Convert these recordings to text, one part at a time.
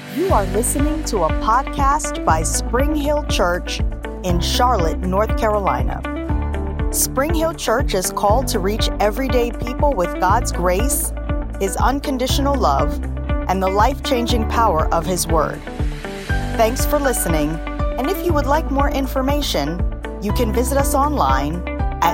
You are listening to a podcast by Spring Hill Church in Charlotte, North Carolina. Spring Hill Church is called to reach everyday people with God's grace, His unconditional love, and the life-changing power of His Word. Thanks for listening, and if you would like more information, you can visit us online at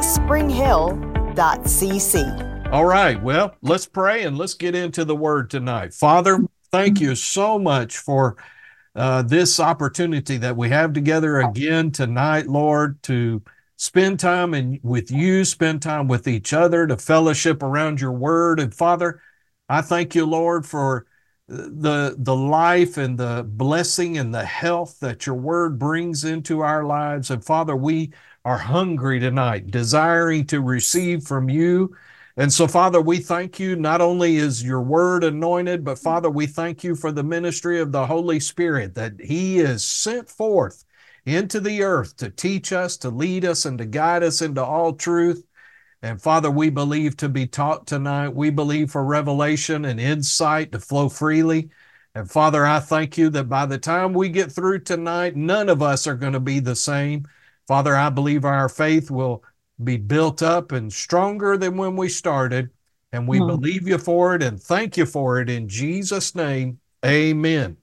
springhill.cc. All right, well, let's pray and let's get into the Word tonight. Father, thank you so much for this opportunity that we have together again tonight, Lord, to spend time with you, spend time with each other, to fellowship around your Word. And Father, I thank you, Lord, for the life and the blessing and the health that your Word brings into our lives. And Father, we are hungry tonight, desiring to receive from you. And so, Father, we thank you. Not only is your word anointed, but Father, we thank you for the ministry of the Holy Spirit, that he is sent forth into the earth to teach us, to lead us, and to guide us into all truth. And Father, we believe to be taught tonight. We believe for revelation and insight to flow freely. And Father, I thank you that by the time we get through tonight, none of us are going to be the same. Father, I believe our faith will be built up and stronger than when we started. And we believe you for it and thank you for it in Jesus' name. Amen.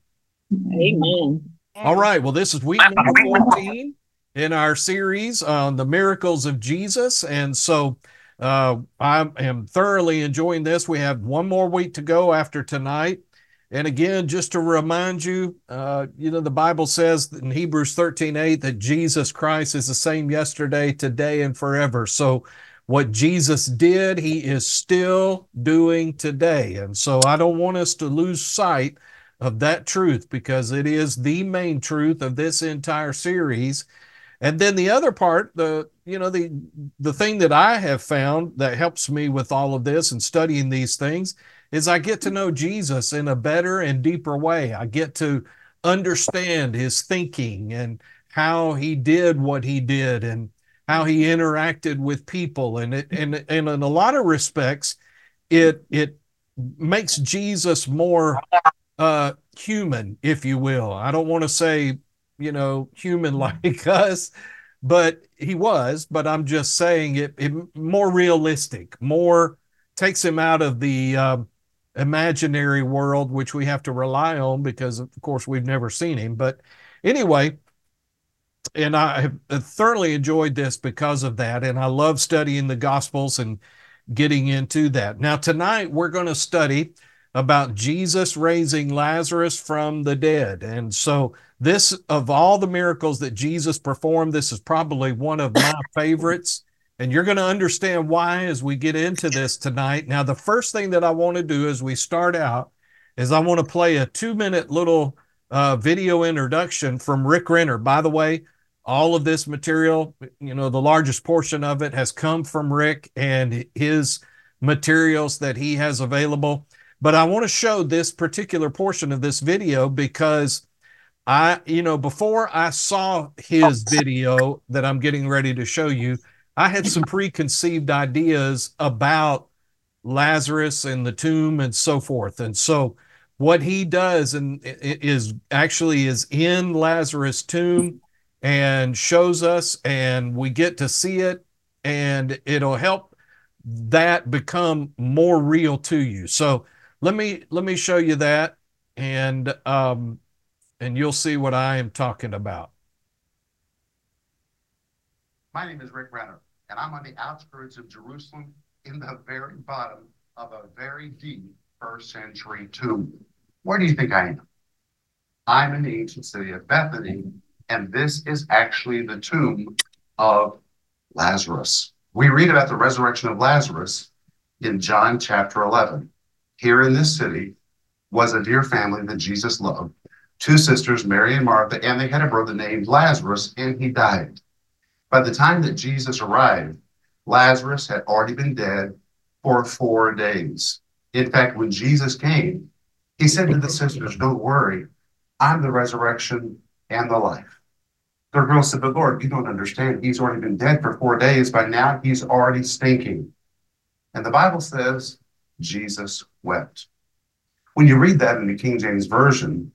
Amen. All right. Well, this is week number 14 in our series on the miracles of Jesus. And so I am thoroughly enjoying this. We have one more week to go after tonight. And again, just to remind you, the Bible says in Hebrews 13:8 that Jesus Christ is the same yesterday, today, and forever. So what Jesus did, he is still doing today. And so I don't want us to lose sight of that truth, because it is the main truth of this entire series. And then the other part, the thing that I have found that helps me with all of this and studying these things is I get to know Jesus in a better and deeper way. I get to understand his thinking and how he did what he did and how he interacted with people. And in a lot of respects, it makes Jesus more human, if you will. I don't want to say, human like us, but he was, but I'm just saying it more realistic, more takes him out of the imaginary world, which we have to rely on because, of course, we've never seen him. But anyway, and I have thoroughly enjoyed this because of that. And I love studying the Gospels and getting into that. Now, tonight, we're going to study about Jesus raising Lazarus from the dead. And so this, of all the miracles that Jesus performed, this is probably one of my favorites. And you're going to understand why as we get into this tonight. Now, the first thing that I want to do as we start out is I want to play a 2-minute little video introduction from Rick Renner. By the way, all of this material, the largest portion of it has come from Rick and his materials that he has available. But I want to show this particular portion of this video because before I saw his video that I'm getting ready to show you, I had some preconceived ideas about Lazarus and the tomb and so forth. And so what he does is in Lazarus' tomb and shows us, and we get to see it, and it'll help that become more real to you. So let me show you that, and you'll see what I am talking about. My name is Rick Renner, and I'm on the outskirts of Jerusalem in the very bottom of a very deep first-century tomb. Where do you think I am? I'm in the ancient city of Bethany, and this is actually the tomb of Lazarus. We read about the resurrection of Lazarus in John chapter 11. Here in this city was a dear family that Jesus loved, 2 sisters, Mary and Martha, and they had a brother named Lazarus, and he died. By the time that Jesus arrived, Lazarus had already been dead for 4 days. In fact, when Jesus came, he said to the sisters, "Don't worry, I'm the resurrection and the life." The girl said, "But Lord, you don't understand. He's already been dead for 4 days. By now, he's already stinking." And the Bible says Jesus wept. When you read that in the King James Version,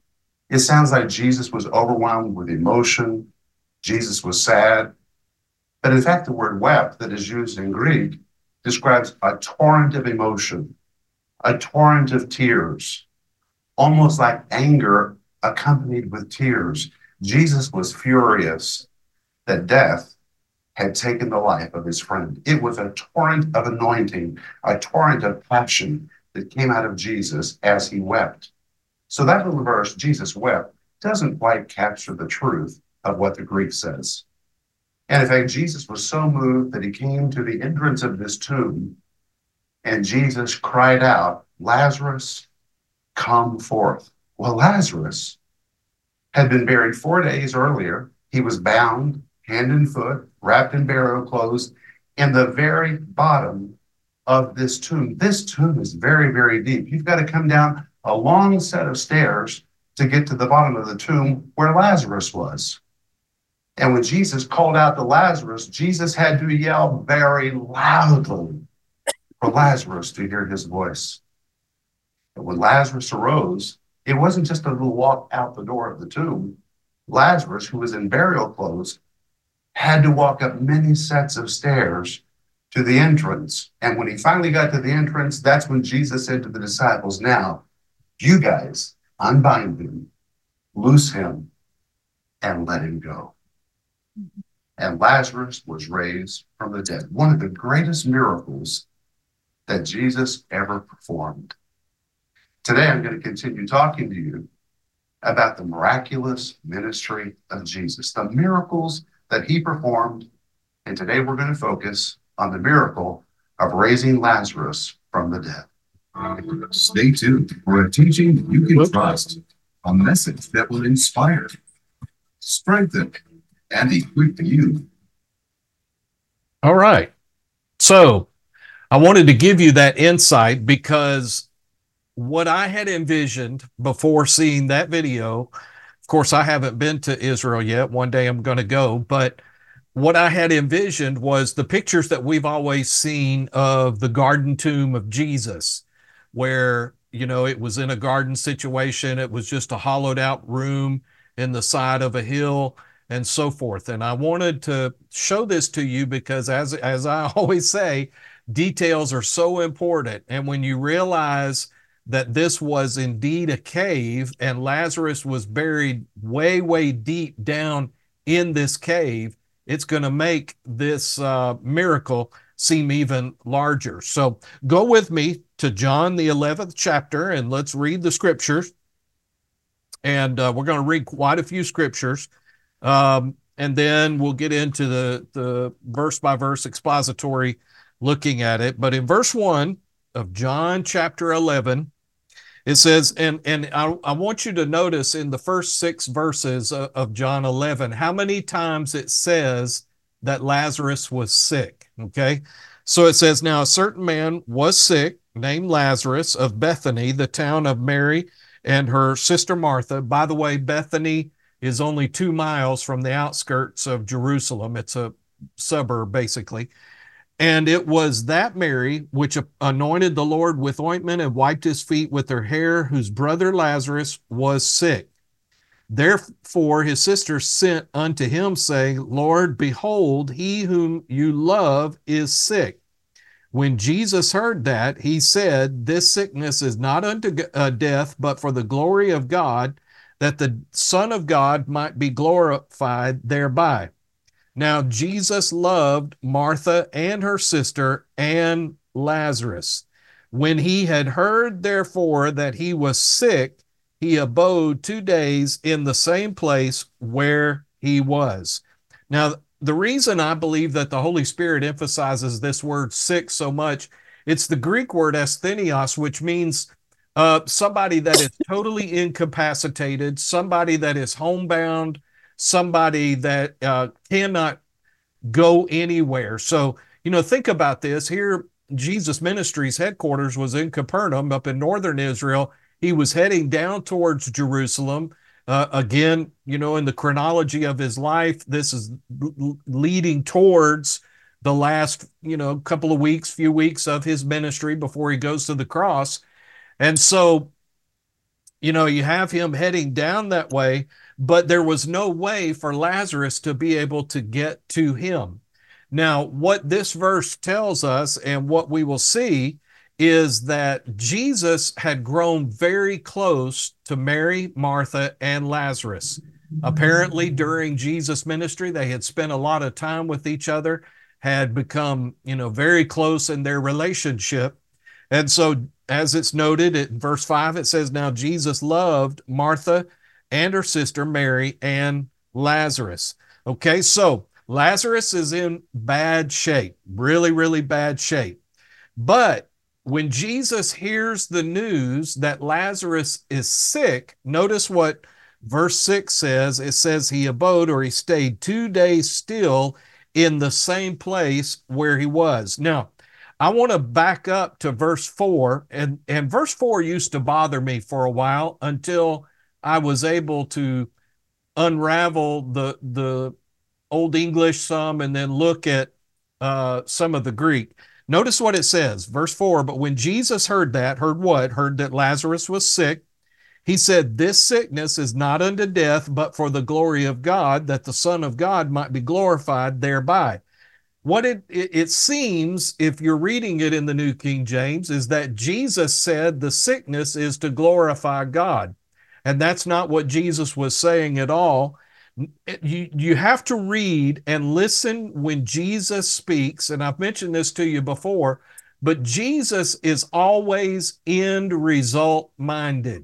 It sounds like Jesus was overwhelmed with emotion. Jesus was sad. But in fact, the word wept that is used in Greek describes a torrent of emotion, a torrent of tears, almost like anger accompanied with tears. Jesus was furious that death had taken the life of his friend. It was a torrent of anointing, a torrent of passion that came out of Jesus as he wept. So that little verse, Jesus wept, doesn't quite capture the truth of what the Greek says. And in fact, Jesus was so moved that he came to the entrance of this tomb, and Jesus cried out, "Lazarus, come forth." Well, Lazarus had been buried 4 days earlier. He was bound, hand and foot, wrapped in burial clothes, in the very bottom of this tomb. This tomb is very, very deep. You've got to come down a long set of stairs to get to the bottom of the tomb where Lazarus was. And when Jesus called out to Lazarus, Jesus had to yell very loudly for Lazarus to hear his voice. And when Lazarus arose, it wasn't just a little walk out the door of the tomb. Lazarus, who was in burial clothes, had to walk up many sets of stairs to the entrance. And when he finally got to the entrance, that's when Jesus said to the disciples, "Now, you guys unbind him, loose him, and let him go." And Lazarus was raised from the dead. One of the greatest miracles that Jesus ever performed. Today, I'm going to continue talking to you about the miraculous ministry of Jesus, the miracles that he performed. And today we're going to focus on the miracle of raising Lazarus from the dead. Stay tuned for a teaching you can trust, a message that will inspire, strengthen, and equip you. All right. So I wanted to give you that insight because what I had envisioned before seeing that video, of course, I haven't been to Israel yet. One day I'm going to go. But what I had envisioned was the pictures that we've always seen of the garden tomb of Jesus, where, it was in a garden situation. It was just a hollowed out room in the side of a hill and so forth. And I wanted to show this to you because as I always say, details are so important. And when you realize that this was indeed a cave and Lazarus was buried way, way deep down in this cave, it's going to make this miracle seem even larger. So go with me to John, the 11th chapter, and let's read the scriptures. And we're going to read quite a few scriptures. And then we'll get into the verse by verse expository looking at it. But in verse 1 of John chapter 11, it says, and I want you to notice in the first 6 verses of John 11, how many times it says that Lazarus was sick. Okay. So it says, "Now a certain man was sick, named Lazarus, of Bethany, the town of Mary and her sister Martha." By the way, Bethany is only 2 miles from the outskirts of Jerusalem. It's a suburb, basically. "And it was that Mary which anointed the Lord with ointment and wiped his feet with her hair, whose brother Lazarus was sick. Therefore his sisters sent unto him, saying, Lord, behold, he whom you love is sick. When Jesus heard that, he said, This sickness is not unto death, but for the glory of God, that the Son of God might be glorified thereby. Now Jesus loved Martha and her sister and Lazarus. When he had heard, therefore, that he was sick, he abode 2 days in the same place where he was." Now, the reason I believe that the Holy Spirit emphasizes this word sick so much, it's the Greek word asthenios, which means somebody that is totally incapacitated, somebody that is homebound, somebody that cannot go anywhere. So, think about this. Here, Jesus Ministries headquarters was in Capernaum up in northern Israel. He was heading down towards Jerusalem. Again, in the chronology of his life, this is leading towards the last, couple of weeks, few weeks of his ministry before he goes to the cross. And so you have him heading down that way, but there was no way for Lazarus to be able to get to him. Now, what this verse tells us and what we will see is that Jesus had grown very close to Mary, Martha, and Lazarus. Apparently, during Jesus' ministry, they had spent a lot of time with each other, had become, very close in their relationship. And so, as it's noted in verse 5, it says, "Now Jesus loved Martha and her sister Mary and Lazarus." Okay, so Lazarus is in bad shape, really, really bad shape. But when Jesus hears the news that Lazarus is sick, notice what verse 6 says. It says he abode, or he stayed 2 days still in the same place where he was. Now, I want to back up to verse 4, and verse 4 used to bother me for a while until I was able to unravel the Old English some and then look at some of the Greek. Notice what it says, verse 4, "But when Jesus heard that," heard what? Heard that Lazarus was sick, "he said, This sickness is not unto death, but for the glory of God, that the Son of God might be glorified thereby." What it seems, if you're reading it in the New King James, is that Jesus said the sickness is to glorify God. And that's not what Jesus was saying at all. You have to read and listen when Jesus speaks. And I've mentioned this to you before, but Jesus is always end result minded.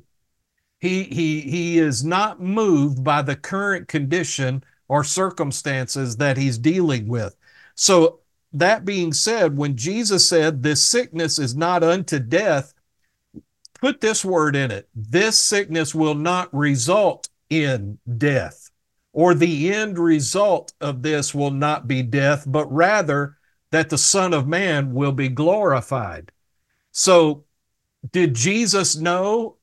He is not moved by the current condition or circumstances that he's dealing with. So that being said, when Jesus said this sickness is not unto death, put this word in it. This sickness will not result in death, or the end result of this will not be death, but rather that the Son of Man will be glorified. So did Jesus know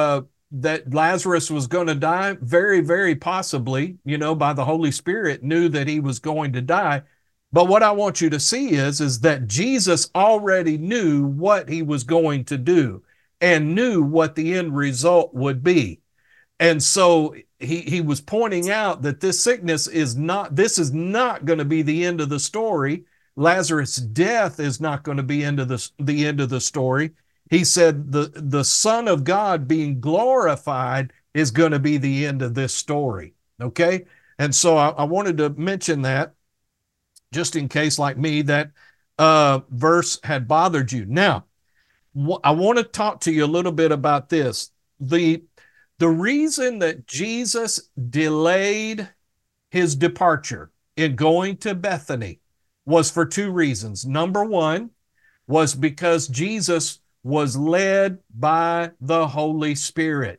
that Lazarus was going to die? Very, very possibly, by the Holy Spirit, knew that he was going to die. But what I want you to see is that Jesus already knew what he was going to do and knew what the end result would be. And so he was pointing out that this sickness is not going to be the end of the story. Lazarus' death is not going to be the end of the story. He said the Son of God being glorified is going to be the end of this story. Okay? And so I wanted to mention that, just in case, like me, that verse had bothered you. Now, I want to talk to you a little bit about this. The reason that Jesus delayed his departure in going to Bethany was for two reasons. Number one was because Jesus was led by the Holy Spirit.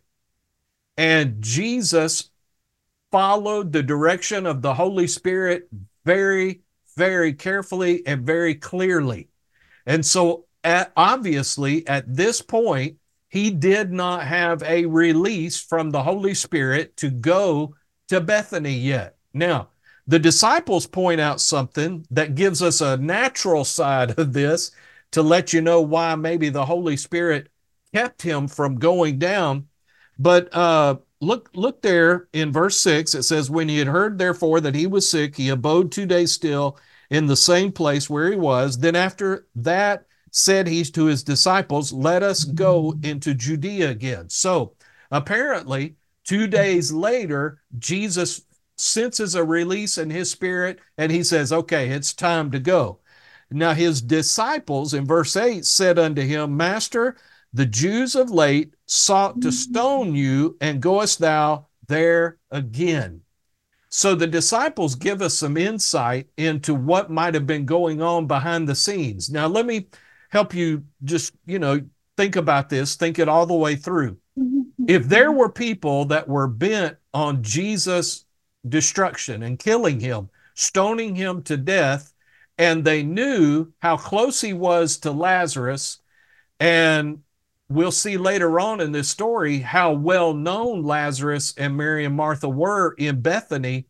And Jesus followed the direction of the Holy Spirit very, very carefully and very clearly. And so obviously at this point, he did not have a release from the Holy Spirit to go to Bethany yet. Now, the disciples point out something that gives us a natural side of this to let you know why maybe the Holy Spirit kept him from going down. But look there in verse 6. It says, "When he had heard, therefore, that he was sick, he abode 2 days still in the same place where he was. Then after that said he to his disciples, Let us go into Judea again." So apparently 2 days later, Jesus senses a release in his spirit and he says, okay, it's time to go. Now his disciples in verse 8 said unto him, "Master, the Jews of late sought to stone you, and goest thou there again?" So the disciples give us some insight into what might have been going on behind the scenes. Now, let me help you just, think about this, think it all the way through. If there were people that were bent on Jesus' destruction and killing him, stoning him to death, and they knew how close he was to Lazarus, and we'll see later on in this story how well known Lazarus and Mary and Martha were in Bethany,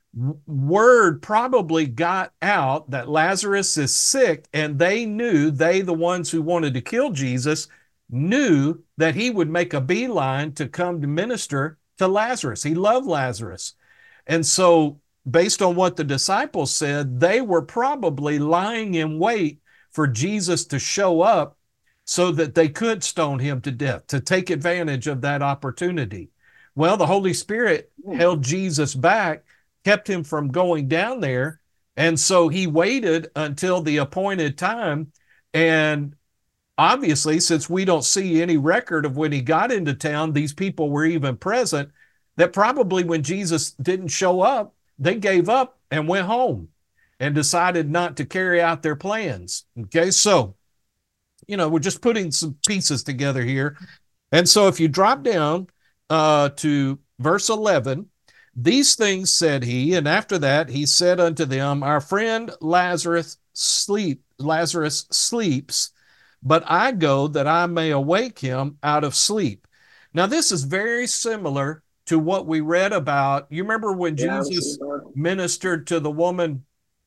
word probably got out that Lazarus is sick, and they knew, the ones who wanted to kill Jesus, knew that he would make a beeline to come to minister to Lazarus. He loved Lazarus. And so, based on what the disciples said, they were probably lying in wait for Jesus to show up so that they could stone him to death, to take advantage of that opportunity. Well, the Holy Spirit held Jesus back, kept him from going down there. And so he waited until the appointed time. And obviously, since we don't see any record of when he got into town, these people were even present, that probably when Jesus didn't show up, they gave up and went home and decided not to carry out their plans. Okay, so, we're just putting some pieces together here. And so if you drop down to verse 11, these things said he, and after that he said unto them, our friend Lazarus sleeps, but I go that I may awake him out of sleep. Now, this is very similar to what we read about. You remember when Jesus ministered to the woman,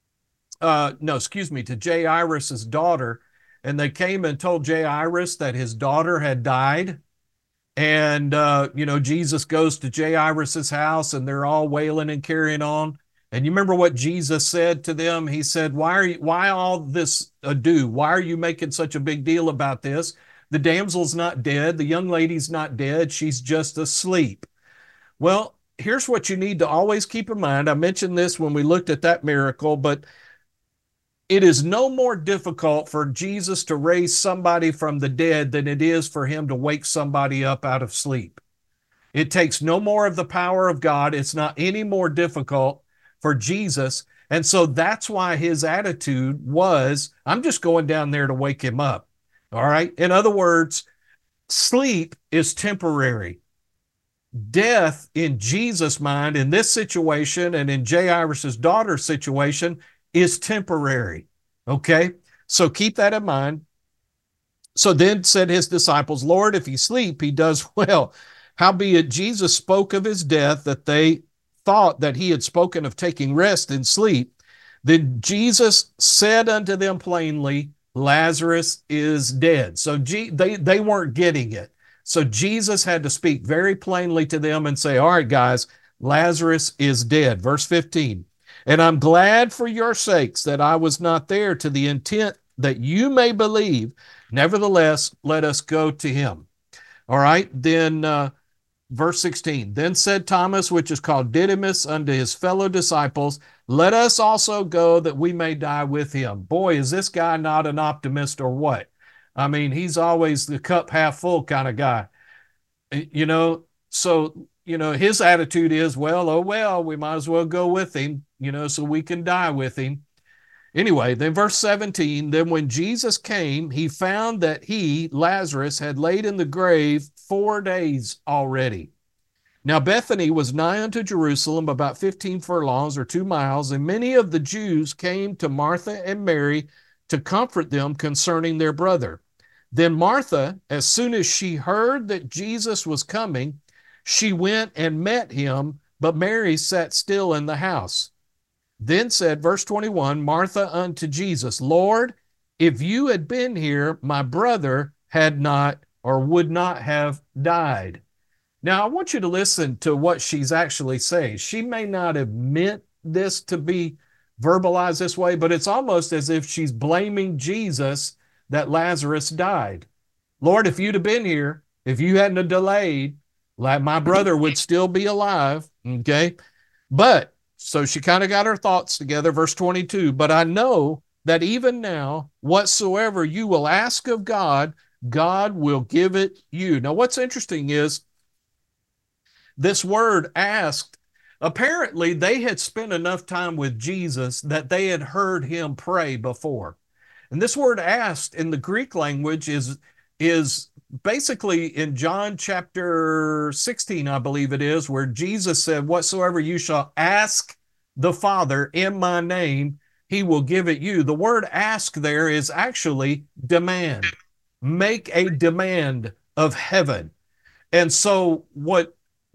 to Jairus' daughter, and they came and told Jairus that his daughter had died. And, Jesus goes to Jairus' house and they're all wailing and carrying on. And you remember what Jesus said to them? He said, why all this ado? Why are you making such a big deal about this? The damsel's not dead. The young lady's not dead. She's just asleep. Well, here's what you need to always keep in mind. I mentioned this when we looked at that miracle, but it is no more difficult for Jesus to raise somebody from the dead than it is for him to wake somebody up out of sleep. It takes no more of the power of God. It's not any more difficult for Jesus. And so that's why his attitude was, I'm just going down there to wake him up. All right. In other words, sleep is temporary. Death in Jesus' mind, in this situation and in Jairus' daughter's situation, is temporary. Okay? So keep that in mind. So then said his disciples, Lord, if he sleep, he does well. Howbeit Jesus spoke of his death, that they thought that he had spoken of taking rest in sleep. Then Jesus said unto them plainly, Lazarus is dead. So they weren't getting it. So Jesus had to speak very plainly to them and say, all right, guys, Lazarus is dead. Verse 15, and I'm glad for your sakes that I was not there, to the intent that you may believe. Nevertheless, let us go to him. All right, then verse 16, then said Thomas, which is called Didymus, unto his fellow disciples, let us also go that we may die with him. Boy, is this guy not an optimist or what? I mean, he's always the cup half full kind of guy, so, his attitude is, well, we might as well go with him, so we can die with him. Anyway, then verse 17, then when Jesus came, he found that he, Lazarus, had laid in the grave 4 days already. Now Bethany was nigh unto Jerusalem, about 15 furlongs or 2 miles, and many of the Jews came to Martha and Mary to comfort them concerning their brother. Then Martha, as soon as she heard that Jesus was coming, she went and met him, but Mary sat still in the house. Then said, verse 21, Martha unto Jesus, Lord, if you had been here, my brother had not or would not have died. Now, I want you to listen to what she's actually saying. She may not have meant this to be verbalized this way, but it's almost as if she's blaming Jesus that Lazarus died. Lord, if you'd have been here, if you hadn't have delayed, my brother would still be alive. Okay. But so she kind of got her thoughts together. Verse 22, but I know that even now, whatsoever you will ask of God, God will give it you. Now, what's interesting is this word asked, apparently they had spent enough time with Jesus that they had heard him pray before. And this word asked in the Greek language is basically in John chapter 16, I believe it is, where Jesus said, whatsoever you shall ask the Father in my name, he will give it you. The word ask there is actually demand. Make a demand of heaven. And so what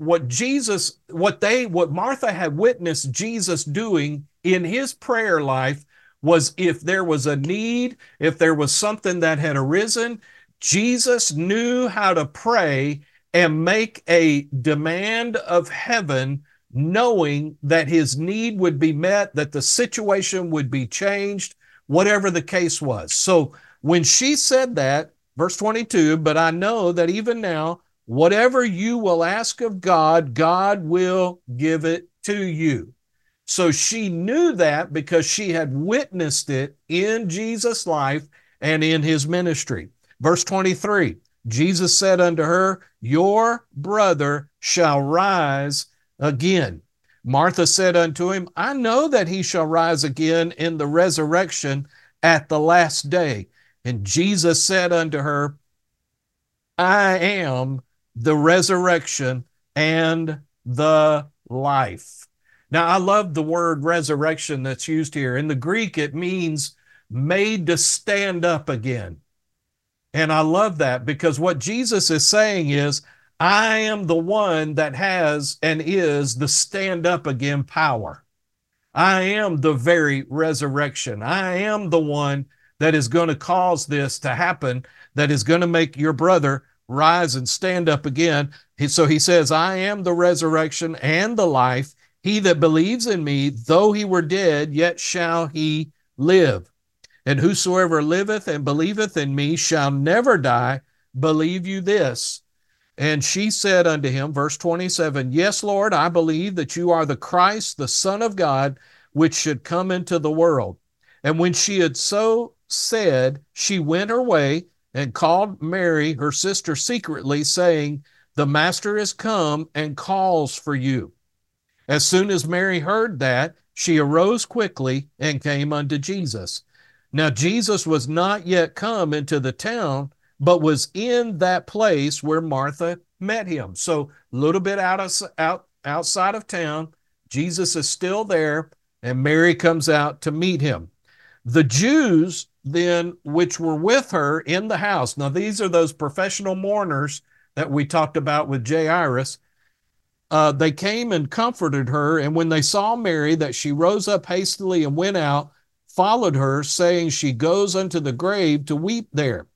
Martha had witnessed Jesus doing in his prayer life was, if there was a need, if there was something that had arisen, Jesus knew how to pray and make a demand of heaven, knowing that his need would be met, that the situation would be changed, whatever the case was. So when she said that, verse 22, but I know that even now, whatever you will ask of God, God will give it to you. So she knew that because she had witnessed it in Jesus' life and in his ministry. Verse 23, Jesus said unto her, your brother shall rise again. Martha said unto him, I know that he shall rise again in the resurrection at the last day. And Jesus said unto her, I am the resurrection and the life. Now, I love the word resurrection that's used here. In the Greek, it means made to stand up again. And I love that because what Jesus is saying is, I am the one that has and is the stand up again power. I am the very resurrection. I am the one that is going to cause this to happen, that is going to make your brother rise and stand up again. So he says, I am the resurrection and the life. He that believes in me, though he were dead, yet shall he live. And whosoever liveth and believeth in me shall never die. Believe you this? And she said unto him, verse 27, yes, Lord, I believe that you are the Christ, the Son of God, which should come into the world. And when she had so said, she went her way and called Mary, her sister, secretly, saying, the Master is come and calls for you. As soon as Mary heard that, she arose quickly and came unto Jesus. Now Jesus was not yet come into the town, but was in that place where Martha met him. So a little bit outside of town, Jesus is still there, and Mary comes out to meet him. The Jews then, which were with her in the house, now these are those professional mourners that we talked about with Jairus, they came and comforted her, and when they saw Mary, that she rose up hastily and went out, followed her, saying, she goes unto the grave to weep there.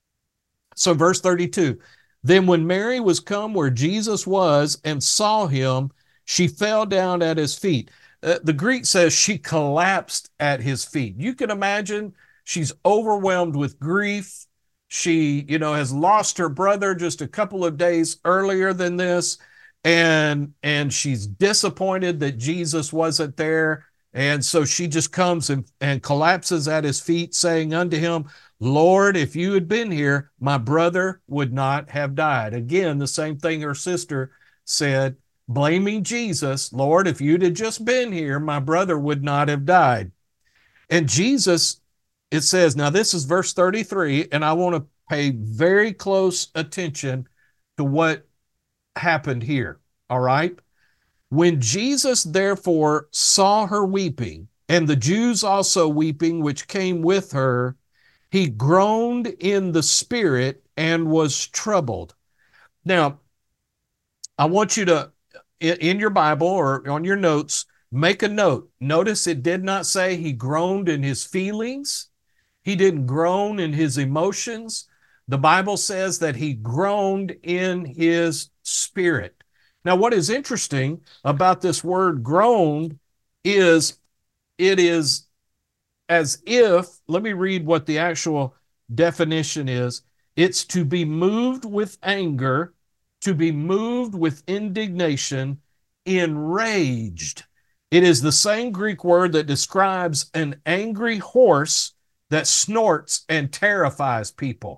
So verse 32, then when Mary was come where Jesus was and saw him, she fell down at his feet. The Greek says she collapsed at his feet. You can imagine she's overwhelmed with grief. She, has lost her brother just a couple of days earlier than this. And she's disappointed that Jesus wasn't there. And so she just comes and collapses at his feet, saying unto him, Lord, if you had been here, my brother would not have died. Again, the same thing her sister said, blaming Jesus, Lord, if you'd have just been here, my brother would not have died. And Jesus, it says, now this is verse 33, and I want to pay very close attention to what happened here. All right. When Jesus therefore saw her weeping, and the Jews also weeping, which came with her, he groaned in the spirit and was troubled. Now, I want you to, in your Bible or on your notes, make a note. Notice it did not say he groaned in his feelings. He didn't groan in his emotions. The Bible says that he groaned in his spirit. Now, what is interesting about this word groaned is it is as if, let me read what the actual definition is. It's to be moved with anger, to be moved with indignation, enraged. It is the same Greek word that describes an angry horse that snorts and terrifies people.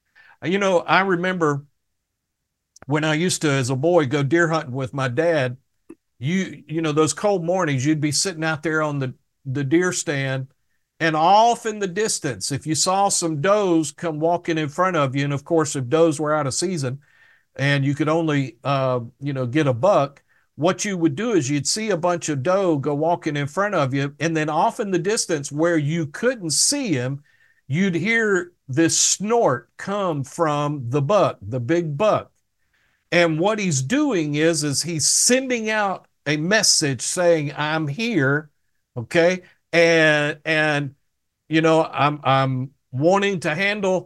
I remember when I used to, as a boy, go deer hunting with my dad, those cold mornings, you'd be sitting out there on the deer stand, and off in the distance, if you saw some does come walking in front of you, and of course, if does were out of season and you could only, get a buck, what you would do is you'd see a bunch of doe go walking in front of you, and then off in the distance where you couldn't see him, you'd hear this snort come from the buck, the big buck. And what he's doing is he's sending out a message saying, I'm here. Okay. And I'm wanting to handle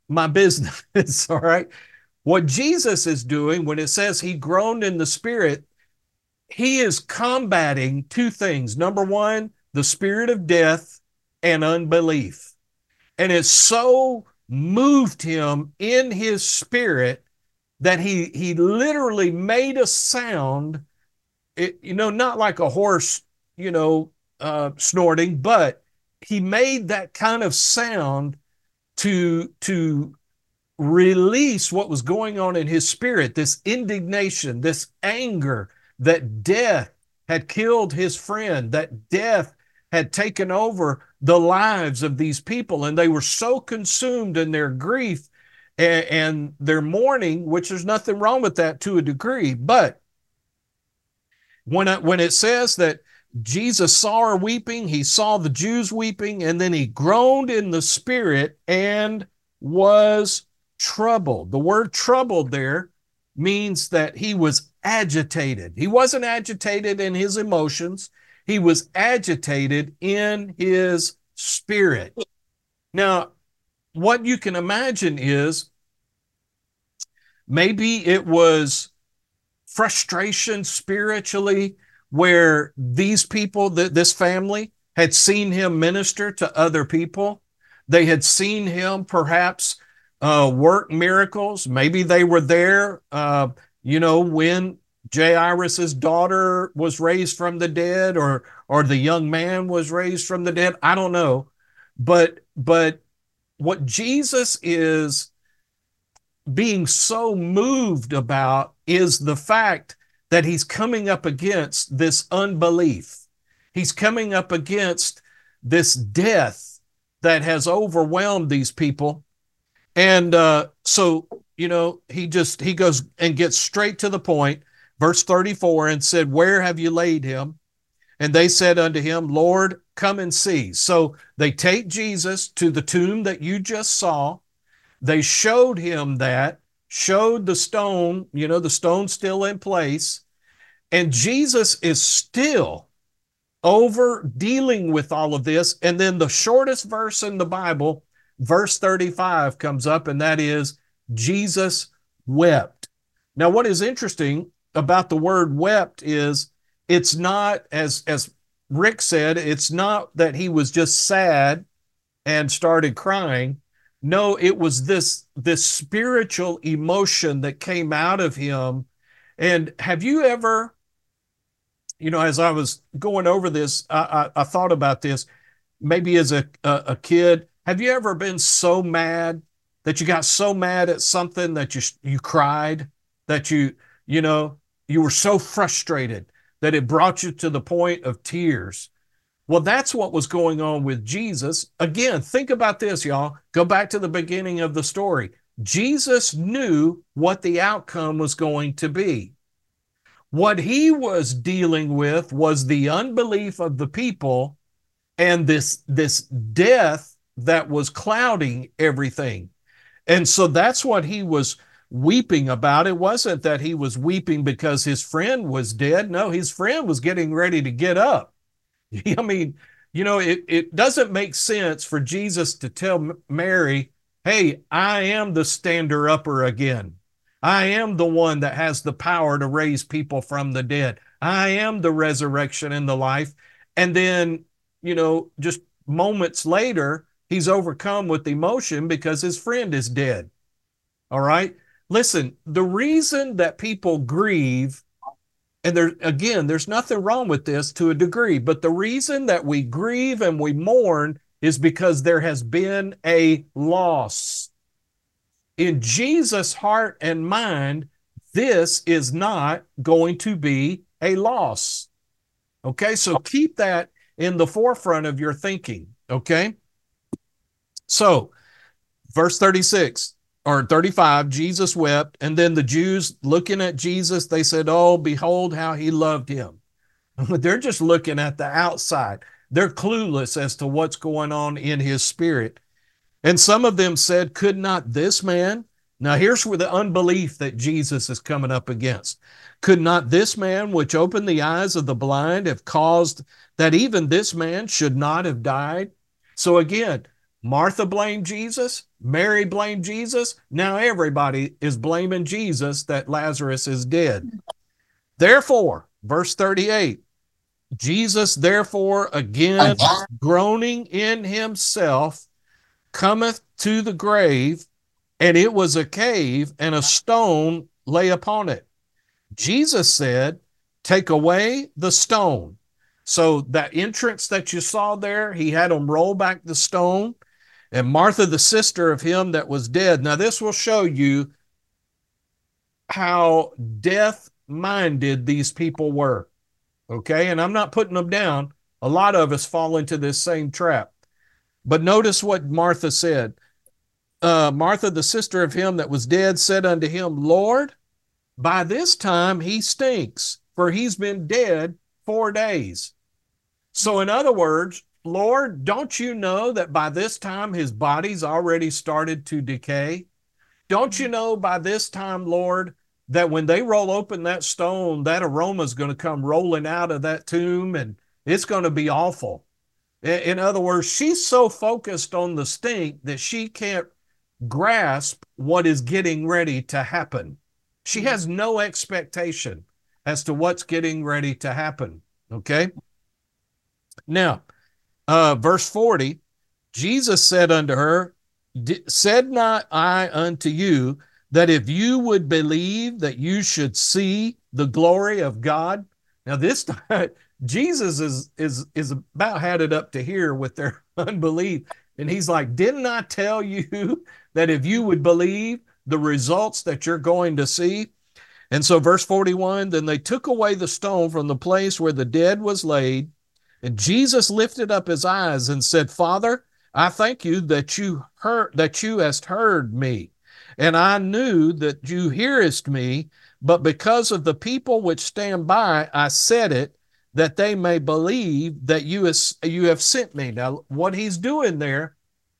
my business. All right. What Jesus is doing when it says he groaned in the spirit, he is combating two things. Number one, the spirit of death and unbelief. And it so moved him in his spirit that he literally made a sound, not like a horse, snorting, but he made that kind of sound to release what was going on in his spirit, this indignation, this anger that death had killed his friend, that death had taken over the lives of these people, and they were so consumed in their grief and their mourning, which there's nothing wrong with that to a degree. But when it says that Jesus saw her weeping, he saw the Jews weeping, and then he groaned in the spirit and was troubled. The word troubled there means that he was agitated. He wasn't agitated in his emotions. He was agitated in his spirit. Now, what you can imagine is maybe it was frustration spiritually, where these people, this family, had seen him minister to other people. They had seen him perhaps work miracles. Maybe they were there, when Jairus's daughter was raised from the dead, or the young man was raised from the dead. I don't know. But what Jesus is being so moved about is the fact that he's coming up against this unbelief. He's coming up against this death that has overwhelmed these people. And so he goes and gets straight to the point. Verse 34, and said, where have you laid him? And they said unto him, Lord, come and see. So they take Jesus to the tomb that you just saw. They showed him that, showed the stone, the stone still in place. And Jesus is still over dealing with all of this. And then the shortest verse in the Bible, verse 35, comes up, and that is, Jesus wept. Now, what is interesting about the word wept is it's not, as Rick said, it's not that he was just sad and started crying. No, it was this spiritual emotion that came out of him. And have you ever, as I was going over this, I thought about this, maybe as a kid. Have you ever been so mad that you got so mad at something that you cried, that you were so frustrated that it brought you to the point of tears? Well, that's what was going on with Jesus. Again, think about this, y'all. Go back to the beginning of the story. Jesus knew what the outcome was going to be. What he was dealing with was the unbelief of the people and this death that was clouding everything. And so that's what he was weeping about. It wasn't that he was weeping because his friend was dead. No, his friend was getting ready to get up. I mean, it doesn't make sense for Jesus to tell Mary, hey, I am the stander-upper again. I am the one that has the power to raise people from the dead. I am the resurrection and the life. And then, just moments later, he's overcome with emotion because his friend is dead. All right? Listen, the reason that people grieve, and there's nothing wrong with this to a degree, but the reason that we grieve and we mourn is because there has been a loss. In Jesus' heart and mind, this is not going to be a loss. Okay, so keep that in the forefront of your thinking. Okay, so verse 36 or 35, Jesus wept, and then the Jews looking at Jesus, they said, oh, behold how he loved him. They're just looking at the outside. They're clueless as to what's going on in his spirit. And some of them said, could not this man, now here's where the unbelief that Jesus is coming up against, could not this man which opened the eyes of the blind have caused that even this man should not have died? So again, Martha blamed Jesus. Mary blamed Jesus. Now everybody is blaming Jesus that Lazarus is dead. Therefore, verse 38, Jesus, therefore, again, groaning in himself, cometh to the grave, and it was a cave, and a stone lay upon it. Jesus said, take away the stone. So that entrance that you saw there, he had them roll back the stone. And Martha, the sister of him that was dead. Now, this will show you how death-minded these people were. Okay, and I'm not putting them down. A lot of us fall into this same trap. But notice what Martha said. Martha, the sister of him that was dead, said unto him, Lord, by this time he stinks, for he's been dead 4 days. So in other words, Lord, don't you know that by this time his body's already started to decay? Don't you know by this time, Lord, that when they roll open that stone, that aroma is going to come rolling out of that tomb, and it's going to be awful. In other words, she's so focused on the stink that she can't grasp what is getting ready to happen. She has no expectation as to what's getting ready to happen. Okay? Now, verse 40, Jesus said unto her, said not I unto you that if you would believe that you should see the glory of God? Now this time, Jesus is about had it up to here with their unbelief. And he's like, didn't I tell you that if you would believe the results that you're going to see? And so verse 41, then they took away the stone from the place where the dead was laid. And Jesus lifted up his eyes and said, Father, I thank you that you hast heard me. And I knew that you hearest me, but because of the people which stand by, I said it, that they may believe that you have sent me. Now, what he's doing there,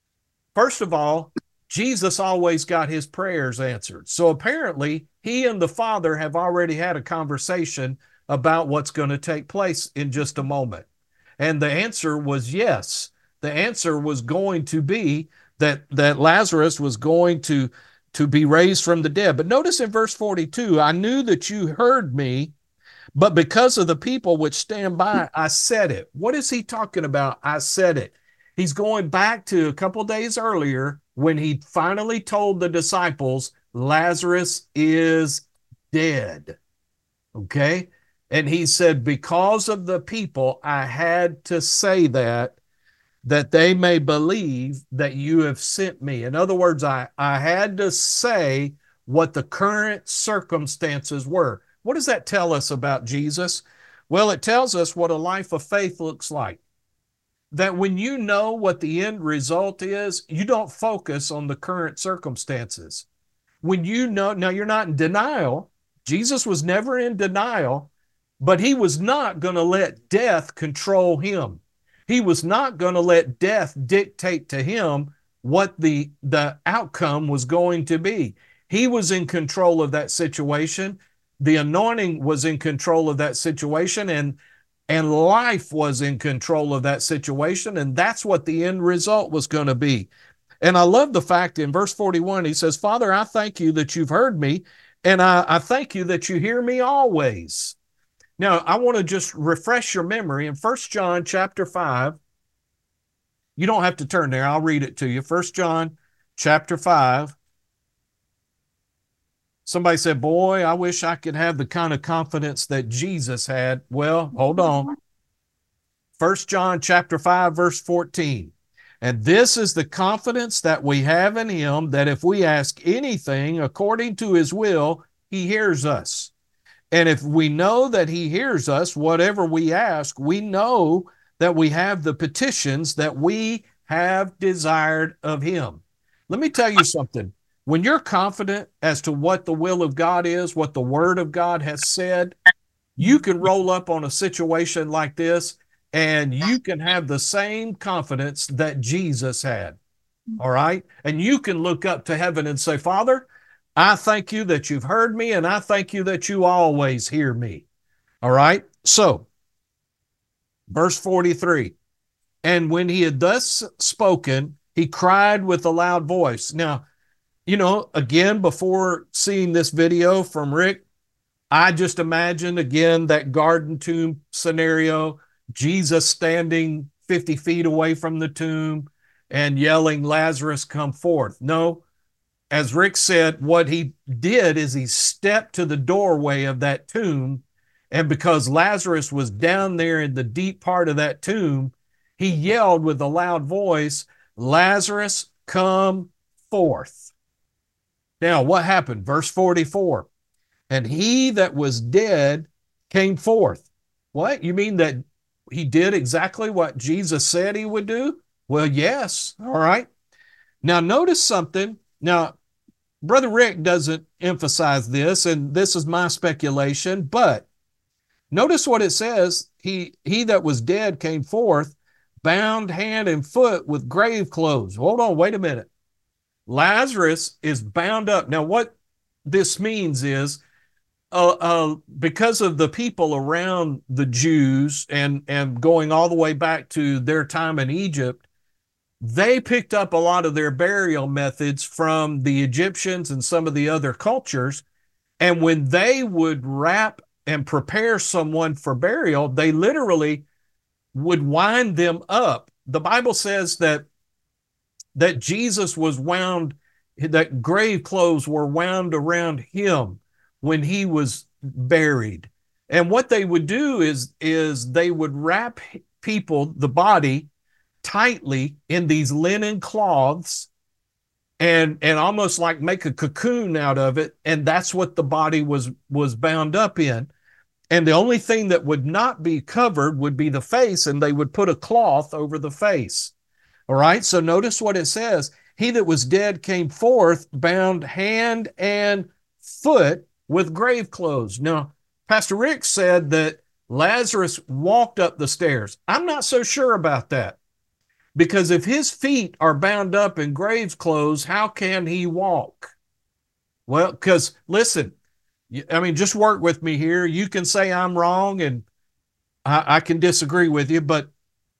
first of all, Jesus always got his prayers answered. So apparently, he and the Father have already had a conversation about what's going to take place in just a moment. And the answer was yes. The answer was going to be that Lazarus was going to be raised from the dead. But notice in verse 42, I knew that you heard me, but because of the people which stand by, I said it. What is he talking about? I said it. He's going back to a couple days earlier when he finally told the disciples, Lazarus is dead. Okay? And he said, because of the people, I had to say that they may believe that you have sent me. In other words, I had to say what the current circumstances were. What does that tell us about Jesus? Well, it tells us what a life of faith looks like. That when you know what the end result is, you don't focus on the current circumstances. When you know, now you're not in denial. Jesus was never in denial, but he was not going to let death control him. He was not going to let death dictate to him what the outcome was going to be. He was in control of that situation. The anointing was in control of that situation, and life was in control of that situation, and that's what the end result was going to be. And I love the fact in verse 41, he says, Father, I thank you that you've heard me, and I thank you that you hear me always. Now, I want to just refresh your memory in 1 John chapter 5. You don't have to turn there. I'll read it to you. 1 John chapter 5. Somebody said, boy, I wish I could have the kind of confidence that Jesus had. Well, hold on. 1 John chapter 5, verse 14. And this is the confidence that we have in him, that if we ask anything according to his will, he hears us. And if we know that he hears us, whatever we ask, we know that we have the petitions that we have desired of him. Let me tell you something. When you're confident as to what the will of God is, what the word of God has said, you can roll up on a situation like this and you can have the same confidence that Jesus had. All right? And you can look up to heaven and say, Father, I thank you that you've heard me, and I thank you that you always hear me. All right? So, verse 43, and when he had thus spoken, He cried with a loud voice. Now, again, before seeing this video from Rick, I just imagined again that garden tomb scenario, Jesus standing 50 feet away from the tomb and yelling, Lazarus, come forth. No, as Rick said, what he did is he stepped to the doorway of that tomb, and because Lazarus was down there in the deep part of that tomb, he yelled with a loud voice, Lazarus, come forth. Now, what happened? Verse 44, and he that was dead came forth. What? You mean that he did exactly what Jesus said he would do? Well, yes. All right. Now, notice something. Now, Brother Rick doesn't emphasize this, and this is my speculation, but notice what it says. He that was dead came forth, bound hand and foot with grave clothes. Hold on, wait a minute. Lazarus is bound up. Now, what this means is because of the people around the Jews and going all the way back to their time in Egypt, they picked up a lot of their burial methods from the Egyptians and some of the other cultures. And when they would wrap and prepare someone for burial, they literally would wind them up. The Bible says that Jesus was wound, that grave clothes were wound around him when he was buried. And what they would do is they would wrap people, the body, tightly in these linen cloths and almost like make a cocoon out of it. And that's what the body was bound up in. And the only thing that would not be covered would be the face, and they would put a cloth over the face. All right, so notice what it says. He that was dead came forth, bound hand and foot with grave clothes. Now, Pastor Rick said that Lazarus walked up the stairs. I'm not so sure about that, because if his feet are bound up in grave clothes, how can he walk? Well, because listen, I mean, just work with me here. You can say I'm wrong, and I can disagree with you, but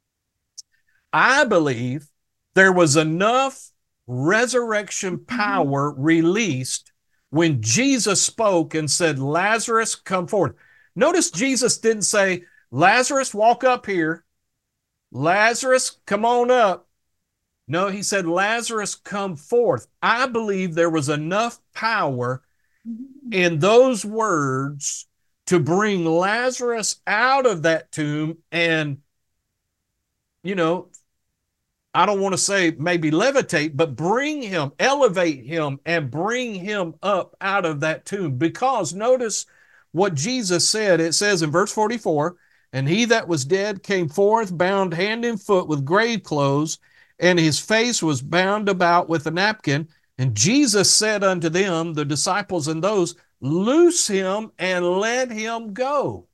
I believe there was enough resurrection power released when Jesus spoke and said, Lazarus, come forth. Notice Jesus didn't say, Lazarus, walk up here. Lazarus, come on up. No, he said, Lazarus, come forth. I believe there was enough power in those words to bring Lazarus out of that tomb and, I don't want to say maybe levitate, but bring him, elevate him, and bring him up out of that tomb. Because notice what Jesus said. It says in verse 44, and he that was dead came forth, bound hand and foot with grave clothes, and his face was bound about with a napkin. And Jesus said unto them, the disciples and those, loose him and let him go.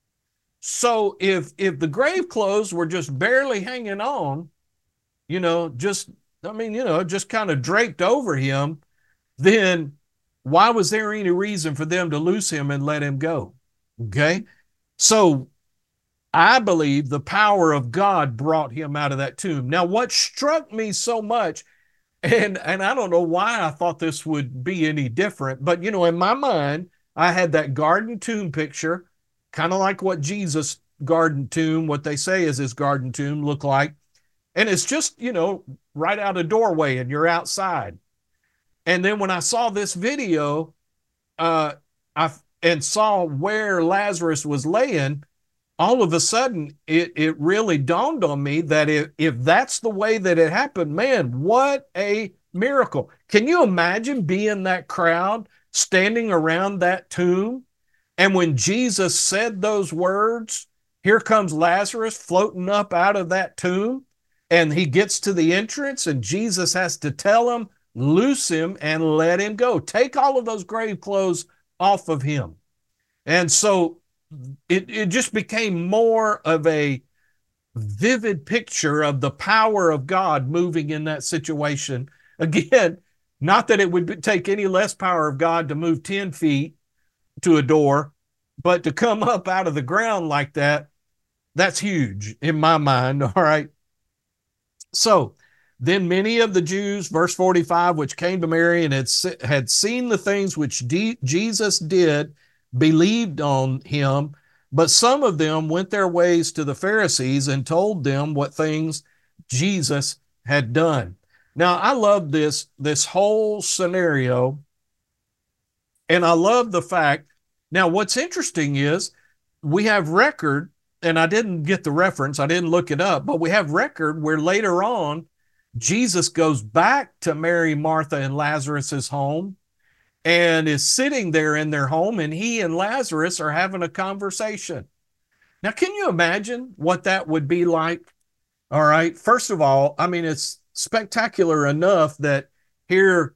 So if the grave clothes were just barely hanging on, just kind of draped over him, then why was there any reason for them to loose him and let him go? Okay. So I believe the power of God brought him out of that tomb. Now, what struck me so much, and I don't know why I thought this would be any different, but in my mind, I had that garden tomb picture, kind of like what Jesus' garden tomb, what they say is his garden tomb, looked like. And it's just, right out a doorway and you're outside. And then when I saw this video, I saw where Lazarus was laying, all of a sudden it really dawned on me that if that's the way that it happened, man, what a miracle. Can you imagine being that crowd standing around that tomb? And when Jesus said those words, here comes Lazarus floating up out of that tomb. And he gets to the entrance and Jesus has to tell him, loose him and let him go. Take all of those grave clothes off of him. And so it just became more of a vivid picture of the power of God moving in that situation. Again, not that it would take any less power of God to move 10 feet to a door, but to come up out of the ground like that, that's huge in my mind. All right. So Then many of the Jews, verse 45, which came to Mary and had seen the things which Jesus did, believed on him. But some of them went their ways to the Pharisees and told them what things Jesus had done. Now, I love this whole scenario, and I love the fact. Now, what's interesting is we have record, and I didn't get the reference, I didn't look it up, but we have record where later on Jesus goes back to Mary, Martha, and Lazarus's home and is sitting there in their home, and he and Lazarus are having a conversation. Now, can you imagine what that would be like? All right. First of all, I mean, it's spectacular enough that here,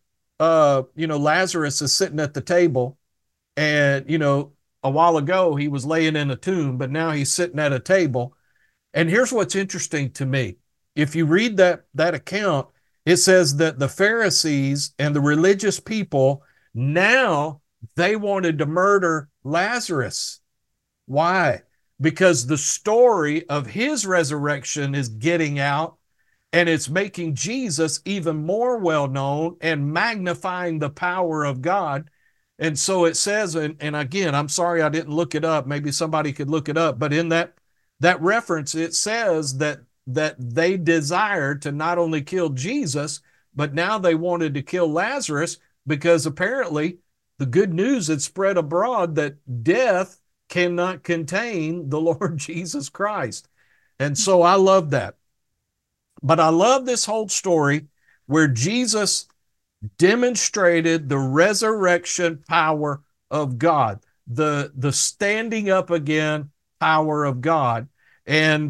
Lazarus is sitting at the table, and, a while ago he was laying in a tomb, but now he's sitting at a table. And here's what's interesting to me. If you read that account, it says that the Pharisees and the religious people, now they wanted to murder Lazarus. Why? Because the story of his resurrection is getting out, and it's making Jesus even more well known and magnifying the power of God. And so it says, and again, I'm sorry I didn't look it up. Maybe somebody could look it up. But in that reference, it says that they desired to not only kill Jesus, but now they wanted to kill Lazarus, because apparently the good news had spread abroad that death cannot contain the Lord Jesus Christ. And so I love that. But I love this whole story where Jesus demonstrated the resurrection power of God, the standing up again power of God, and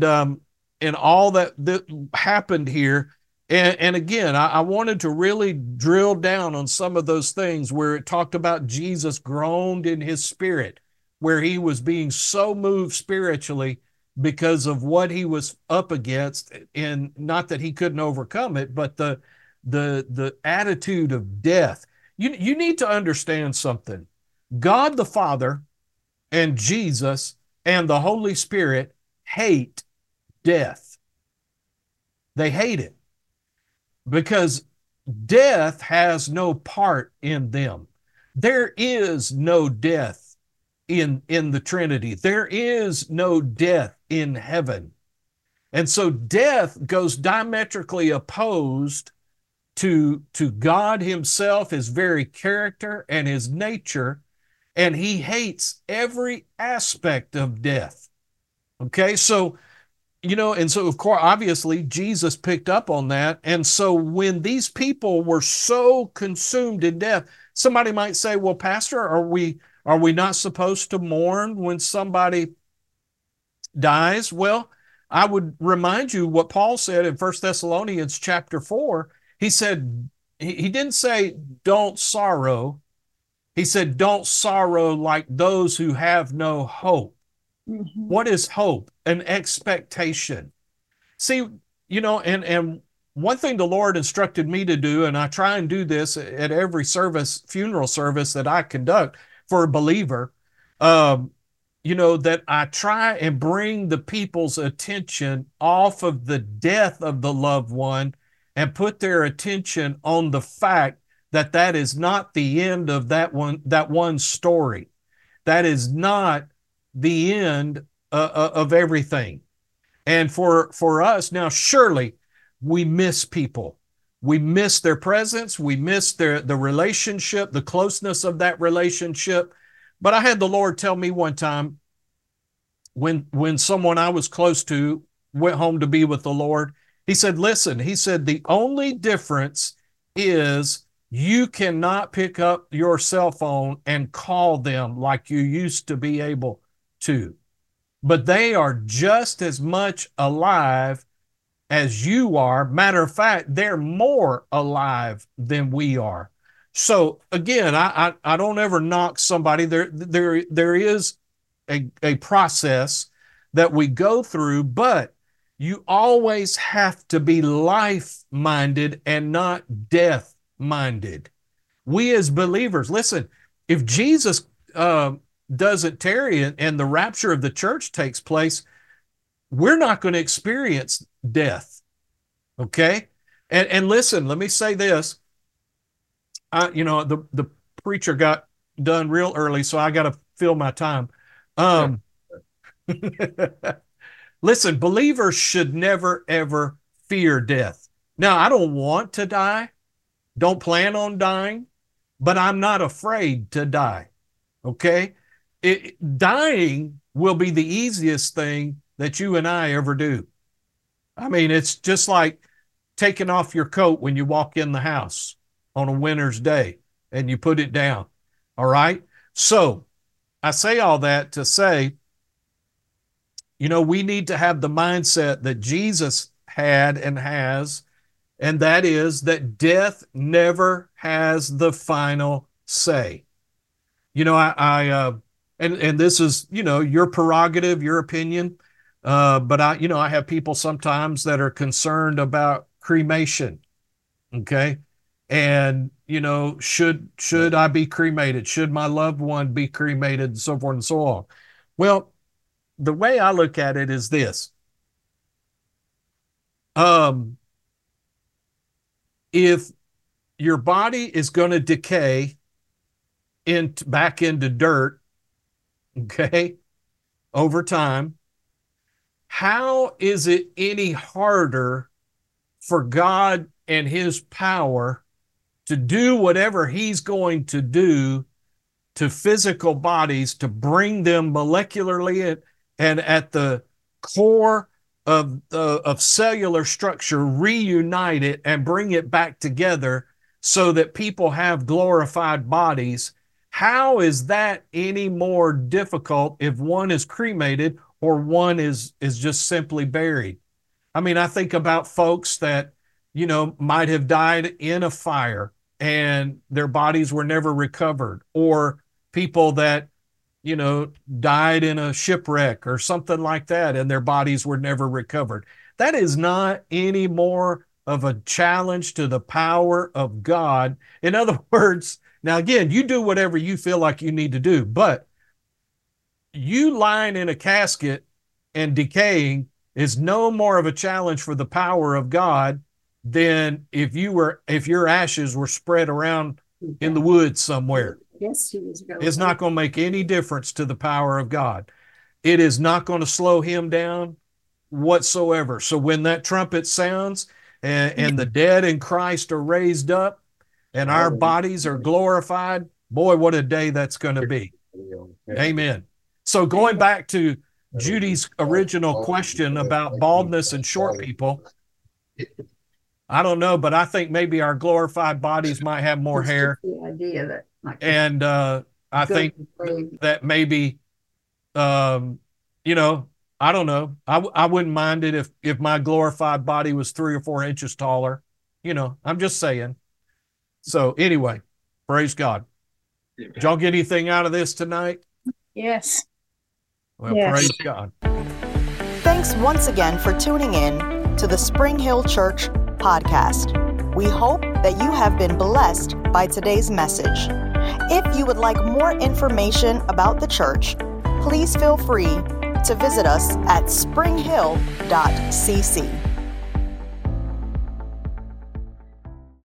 all that happened here. And again, I wanted to really drill down on some of those things where it talked about Jesus groaned in his spirit, where he was being so moved spiritually because of what he was up against, and not that he couldn't overcome it, but the attitude of death. You need to understand something. God the Father and Jesus and the Holy Spirit hate death. They hate it because death has no part in them. There is no death in the Trinity. There is no death in heaven. And so death goes diametrically opposed to God himself, his very character and his nature, and he hates every aspect of death. Okay, so, and so of course, obviously, Jesus picked up on that. And so when these people were so consumed in death, somebody might say, well, Pastor, are we not supposed to mourn when somebody dies? Well, I would remind you what Paul said in 1 Thessalonians chapter 4. He said, he didn't say don't sorrow. He said, don't sorrow like those who have no hope. Mm-hmm. What is hope? An expectation. See, and one thing the Lord instructed me to do, and I try and do this at every funeral service that I conduct for a believer, that I try and bring the people's attention off of the death of the loved one and put their attention on the fact that is not the end of that one story. That is not the end of everything. And for us now, surely we miss people. We miss their presence. We miss the relationship, the closeness of that relationship. But I had the Lord tell me one time when someone I was close to went home to be with the Lord, he said, listen, he said, the only difference is you cannot pick up your cell phone and call them like you used to be able to. But they are just as much alive as you are. Matter of fact, they're more alive than we are. So again, I don't ever knock somebody. There is a process that we go through, but you always have to be life-minded and not death-minded. We as believers, listen, if Jesus doesn't tarry and the rapture of the church takes place, we're not going to experience death, okay? And listen, let me say this. The preacher got done real early, so I got to fill my time. Listen, believers should never, ever fear death. Now, I don't want to die, don't plan on dying, but I'm not afraid to die, okay? Dying will be the easiest thing that you and I ever do. I mean, it's just like taking off your coat when you walk in the house on a winter's day and you put it down, all right? So I say all that to say, we need to have the mindset that Jesus had and has, and that is that death never has the final say. And this is, your prerogative, your opinion, but I have people sometimes that are concerned about cremation, okay? And, should I be cremated? Should my loved one be cremated, and so forth and so on? Well, the way I look at it is this. If your body is going to decay back into dirt, okay, over time, how is it any harder for God and his power to do whatever he's going to do to physical bodies, to bring them molecularly and at the core of cellular structure, reunite it and bring it back together so that people have glorified bodies? How is that any more difficult if one is cremated or one is just simply buried? I mean, I think about folks that, might have died in a fire and their bodies were never recovered, or people that, died in a shipwreck or something like that and their bodies were never recovered. That is not any more of a challenge to the power of God. In other words, now again, you do whatever you feel like you need to do, but you lying in a casket and decaying is no more of a challenge for the power of God than if your ashes were spread around in the woods somewhere. Yes, he was going. It's not going to make any difference to the power of God. It is not going to slow him down whatsoever. So when that trumpet sounds and the dead in Christ are raised up and our bodies are glorified, boy, what a day that's going to be. Amen. So going back to Judy's original question about baldness and short people, I don't know, but I think maybe our glorified bodies might have more hair. The idea that, and I think that maybe, I don't know. I wouldn't mind it if my glorified body was 3 or 4 inches taller. I'm just saying. So anyway, praise God. Did y'all get anything out of this tonight? Yes. Well, Yes. Praise God. Thanks once again for tuning in to the Spring Hill Church podcast. We hope that you have been blessed by today's message. If you would like more information about the church, please feel free to visit us at springhill.cc.